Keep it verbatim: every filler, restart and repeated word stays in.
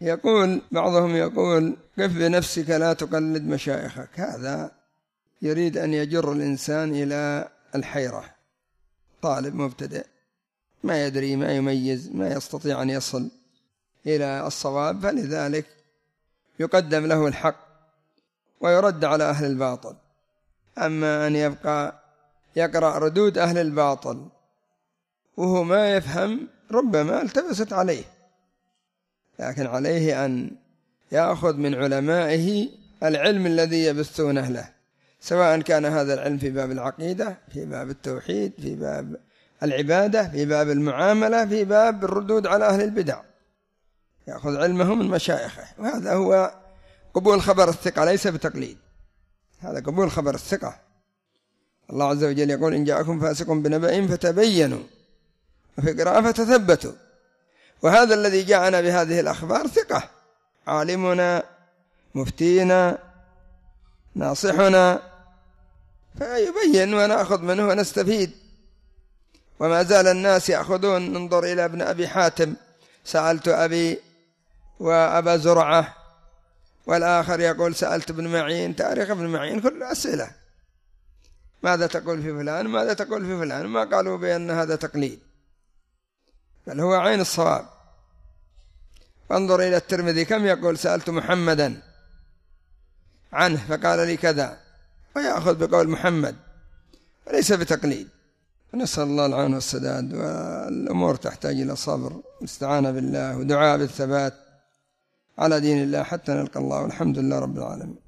يقول بعضهم يقول قف بنفسك لا تقلد مشايخك. هذا يريد أن يجر الإنسان إلى الحيرة. طالب مبتدئ ما يدري ما يميز ما يستطيع أن يصل إلى الصواب، فلذلك يقدم له الحق ويرد على أهل الباطل. أما أن يبقى يقرأ ردود أهل الباطل وهو ما يفهم ربما التبست عليه، لكن عليه أن يأخذ من علمائه العلم الذي يبثونه له، سواء كان هذا العلم في باب العقيدة، في باب التوحيد، في باب العبادة، في باب المعاملة، في باب الردود على أهل البدع، يأخذ علمه من مشايخه. وهذا هو قبول خبر الثقة، ليس بتقليد، هذا قبول خبر الثقة. الله عز وجل يقول إن جاءكم فاسق بنبأ فتبينوا، وفي قراءة فتثبتوا. وهذا الذي جاءنا بهذه الأخبار ثقة، عالمنا مفتينا ناصحنا، فيبين ونأخذ منه ونستفيد. وما زال الناس يأخذون. ننظر إلى ابن أبي حاتم، سألت أبي وأبا زرعة، والآخر يقول سألت ابن معين. تاريخ ابن معين كل أسئلة، ماذا تقول في فلان، ماذا تقول في فلان، ما قالوا بأن هذا تقليد، بل هو عين الصواب. فانظر إلى الترمذي كم يقول سألت محمدا عنه فقال لي كذا، ويأخذ بقول محمد وليس بتقليد. نسأل الله العون والسداد، والأمور تحتاج إلى صبر، استعانة بالله ودعاء بالثبات على دين الله حتى نلقى الله، والحمد لله رب العالمين.